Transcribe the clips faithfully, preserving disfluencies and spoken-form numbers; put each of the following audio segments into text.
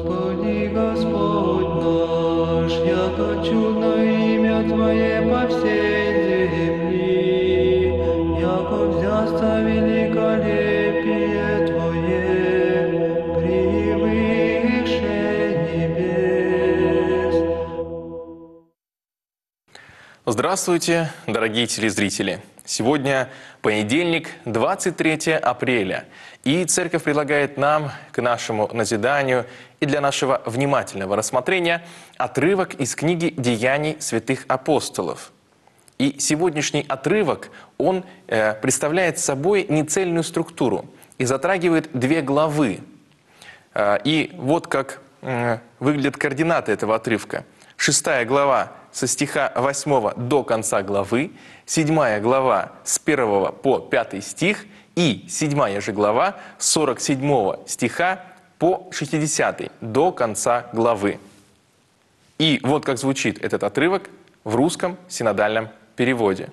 Господи, Господь наш, яко чудно имя Твое по всей земли, яко взяться великолепие Твое превыше небес. Здравствуйте, дорогие телезрители! Сегодня понедельник, двадцать третье апреля, и Церковь предлагает нам к нашему назиданию и для нашего внимательного рассмотрения отрывок из книги «Деяний святых апостолов». И сегодняшний отрывок, он э, представляет собой нецельную структуру и затрагивает две главы. Э, и вот как э, выглядят координаты этого отрывка. Шестая глава со стиха восьмого до конца главы, седьмая глава с первого по пятый стих и седьмая же глава с сорок седьмого стиха по шестидесятый до конца главы. И вот как звучит этот отрывок в русском синодальном переводе.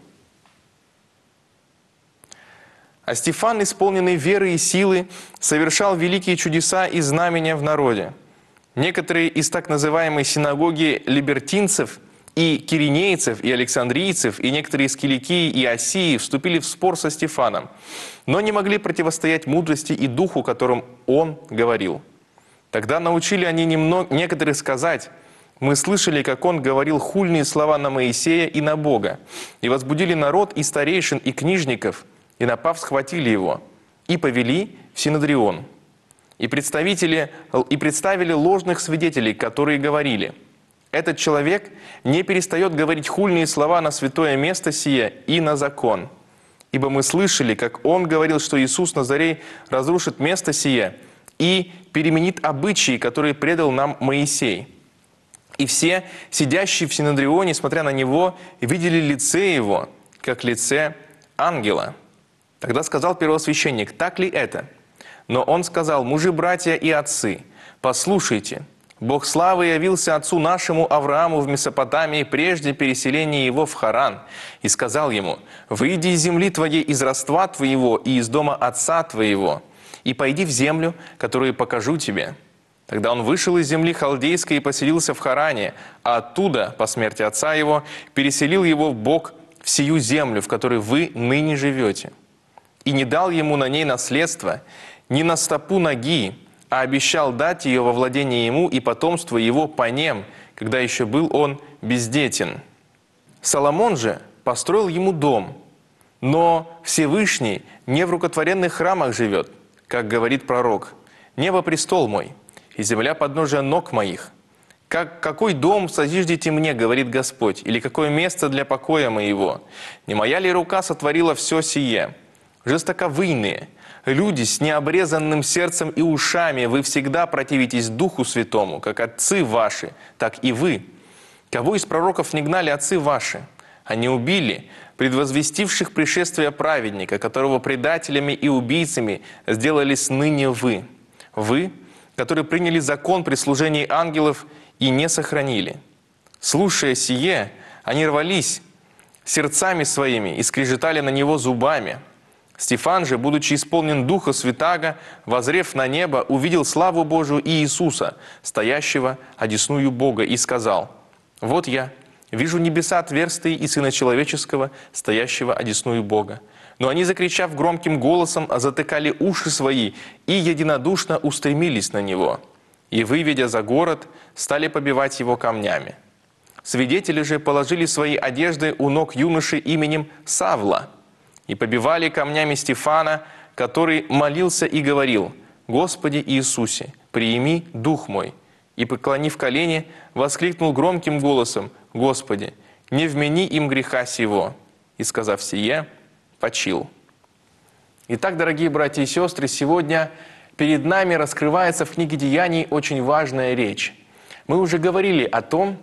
«А Стефан, исполненный веры и силы, совершал великие чудеса и знамения в народе. Некоторые из так называемой синагоги либертинцев и киринейцев, и александрийцев, и некоторые из Киликии и Осии вступили в спор со Стефаном, но не могли противостоять мудрости и духу, которым он говорил. Тогда научили они немного, некоторых сказать: мы слышали, как он говорил хульные слова на Моисея и на Бога, и возбудили народ и старейшин, и книжников, и, напав, схватили его, и повели в Синодрион. И, представители, и представили ложных свидетелей, которые говорили: этот человек не перестает говорить хульные слова на святое место сие и на закон. Ибо мы слышали, как он говорил, что Иисус Назарей разрушит место сие и переменит обычаи, которые предал нам Моисей. И все, сидящие в Синодрионе, смотря на него, видели лице его, как лице ангела. Тогда сказал первосвященник: так ли это? Но он сказал: мужи, братья и отцы, послушайте, Бог славы явился отцу нашему Аврааму в Месопотамии прежде переселения его в Харан, и сказал ему: выйди из земли твоей, из родства твоего и из дома отца твоего, и пойди в землю, которую покажу тебе. Тогда он вышел из земли халдейской и поселился в Харане, а оттуда, по смерти отца его, переселил его Бог в сию землю, в которой вы ныне живете. И не дал ему на ней наследство, ни на стопу ноги, а обещал дать ее во владение ему и потомство его по нем, когда еще был он бездетен. Соломон же построил ему дом, но Всевышний не в рукотворенных храмах живет, как говорит пророк: «Небо престол мой, и земля подножие ног моих. Как, какой дом созиждете мне, говорит Господь, или какое место для покоя моего? Не моя ли рука сотворила все сие? Жестоковыйные, люди с необрезанным сердцем и ушами, вы всегда противитесь Духу Святому, как отцы ваши, так и вы. Кого из пророков не гнали отцы ваши? Они убили предвозвестивших пришествие праведника, которого предателями и убийцами сделались ныне вы. Вы, которые приняли закон при служении ангелов и не сохранили. Слушая сие, они рвались сердцами своими и скрежетали на него зубами. Стефан же, будучи исполнен Духа Святаго, возрев на небо, увидел славу Божию и Иисуса, стоящего одесную Бога, и сказал: вот я вижу небеса отверстые и Сына Человеческого, стоящего одесную Бога. Но они, закричав громким голосом, затыкали уши свои и единодушно устремились на него. И, выведя за город, стали побивать его камнями. Свидетели же положили свои одежды у ног юноши именем Савла, и побивали камнями Стефана, который молился и говорил: «Господи Иисусе, приими дух мой». И, преклонив колени, воскликнул громким голосом: «Господи, не вмени им греха сего». И, сказав сие, почил. Итак, дорогие братья и сестры, сегодня перед нами раскрывается в книге Деяний очень важная речь. Мы уже говорили о том,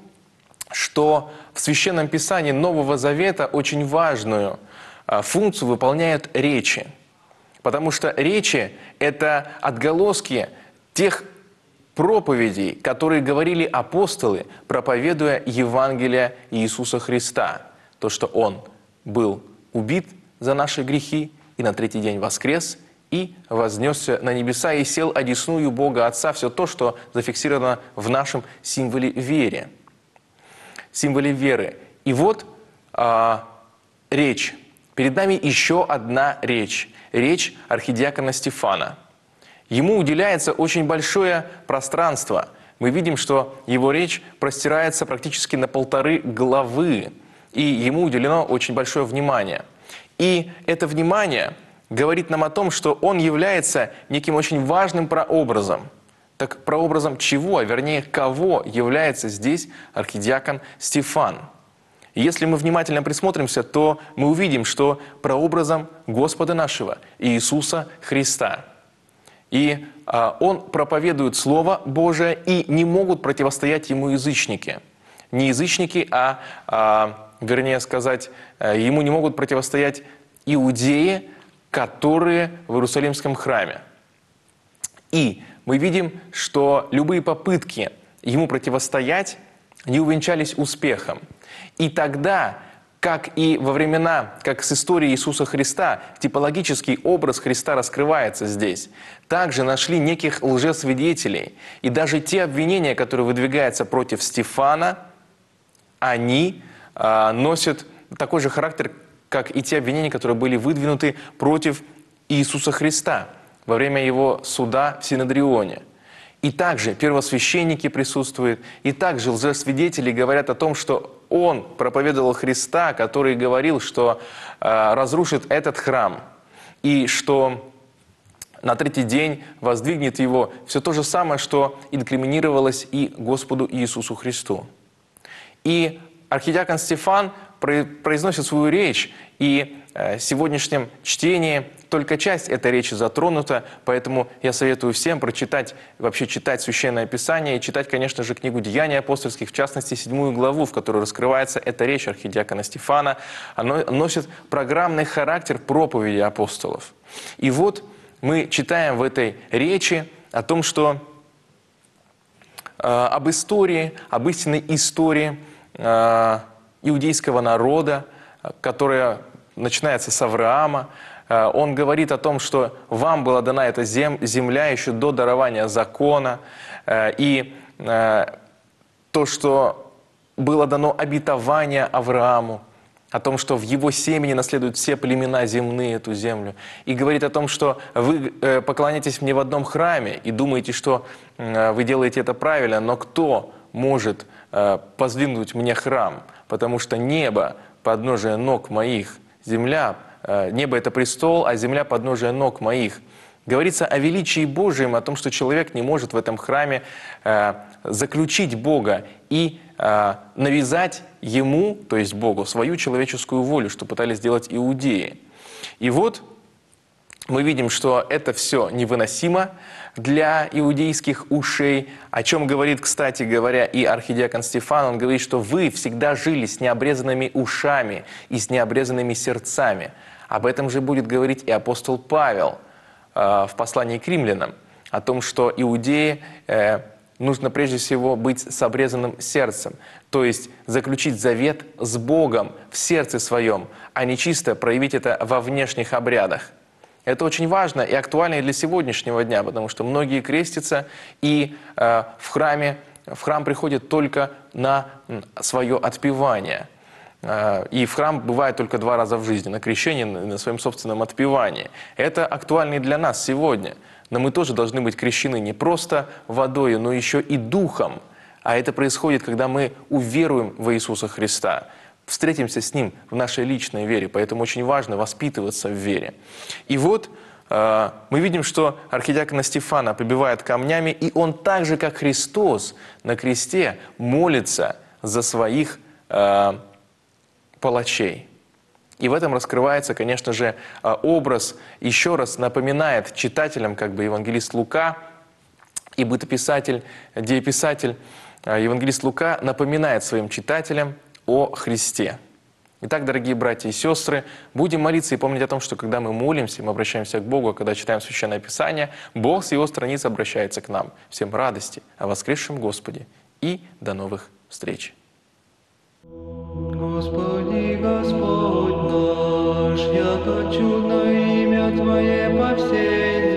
что в Священном Писании Нового Завета очень важную функцию выполняют речи. Потому что речи – это отголоски тех проповедей, которые говорили апостолы, проповедуя Евангелие Иисуса Христа. То, что Он был убит за наши грехи и на третий день воскрес, и вознесся на небеса и сел одесную Бога Отца. Все то, что зафиксировано в нашем символе веры. Символе веры. И вот а, речь. Перед нами еще одна речь. Речь архидиакона Стефана. Ему уделяется очень большое пространство. Мы видим, что его речь простирается практически на полторы главы. И ему уделено очень большое внимание. И это внимание говорит нам о том, что он является неким очень важным прообразом. Так прообразом чего, а вернее кого является здесь архидиакон Стефан? И если мы внимательно присмотримся, то мы увидим, что прообразом Господа нашего Иисуса Христа. И а, он проповедует Слово Божие, и не могут противостоять ему язычники. Не язычники, а, а вернее сказать, ему не могут противостоять иудеи, которые в Иерусалимском храме. И мы видим, что любые попытки ему противостоять не увенчались успехом. И тогда, как и во времена, как с историей Иисуса Христа, типологический образ Христа раскрывается здесь, также нашли неких лжесвидетелей. И даже те обвинения, которые выдвигаются против Стефана, они э, носят такой же характер, как и те обвинения, которые были выдвинуты против Иисуса Христа во время его суда в Синедрионе. И также первосвященники присутствуют, и также лжесвидетели говорят о том, что он проповедовал Христа, который говорил, что э, разрушит этот храм, и что на третий день воздвигнет его. Все то же самое, что инкриминировалось и Господу Иисусу Христу. И архидиакон Стефан произносит свою речь, и в сегодняшнем чтении только часть этой речи затронута, поэтому я советую всем прочитать, вообще читать Священное Писание и читать, конечно же, книгу «Деяний апостольских», в частности, седьмую главу, в которой раскрывается эта речь архидиакона Стефана. Она носит программный характер проповеди апостолов. И вот мы читаем в этой речи о том, что э, об истории, об истинной истории э, иудейского народа, которая начинается с Авраама. Он говорит о том, что вам была дана эта земля еще до дарования закона, и то, что было дано обетование Аврааму, о том, что в его семени наследуют все племена земные эту землю. И говорит о том, что вы поклоняетесь мне в одном храме и думаете, что вы делаете это правильно, но кто может воздвигнуть мне храм? Потому что небо — подножие ног моих, земля, небо — это престол, а земля — подножие ног моих. Говорится о величии Божьем, о том, что человек не может в этом храме заключить Бога и навязать Ему, то есть Богу, свою человеческую волю, что пытались сделать иудеи. И вот мы видим, что это все невыносимо для иудейских ушей, о чем говорит, кстати говоря, и архидиакон Стефан. Он говорит, что вы всегда жили с необрезанными ушами и с необрезанными сердцами. Об этом же будет говорить и апостол Павел э, в послании к римлянам, о том, что иудеи э, нужно прежде всего быть с обрезанным сердцем, то есть заключить завет с Богом в сердце своем, а не чисто проявить это во внешних обрядах. Это очень важно и актуально и для сегодняшнего дня, потому что многие крестятся и э, в храме, в храм приходят только на свое отпевание. Э, и в храм бывает только два раза в жизни, на крещении и на своем собственном отпевании. Это актуально и для нас сегодня. Но мы тоже должны быть крещены не просто водой, но еще и духом. А это происходит, когда мы уверуем в Иисуса Христа, встретимся с Ним в нашей личной вере, поэтому очень важно воспитываться в вере. И вот э, мы видим, что архидиакона Стефана побивают камнями, и он так же, как Христос на кресте, молится за своих э, палачей. И в этом раскрывается, конечно же, образ, еще раз напоминает читателям, как бы евангелист Лука и бытописатель, дееписатель, евангелист Лука напоминает своим читателям о Христе. Итак, дорогие братья и сестры, будем молиться и помнить о том, что когда мы молимся, мы обращаемся к Богу, а когда читаем Священное Писание, Бог с Его страниц обращается к нам. Всем радости о воскресшем Господе и до новых встреч. Господи, Господь наш, яко чудно имя имя Твое по всей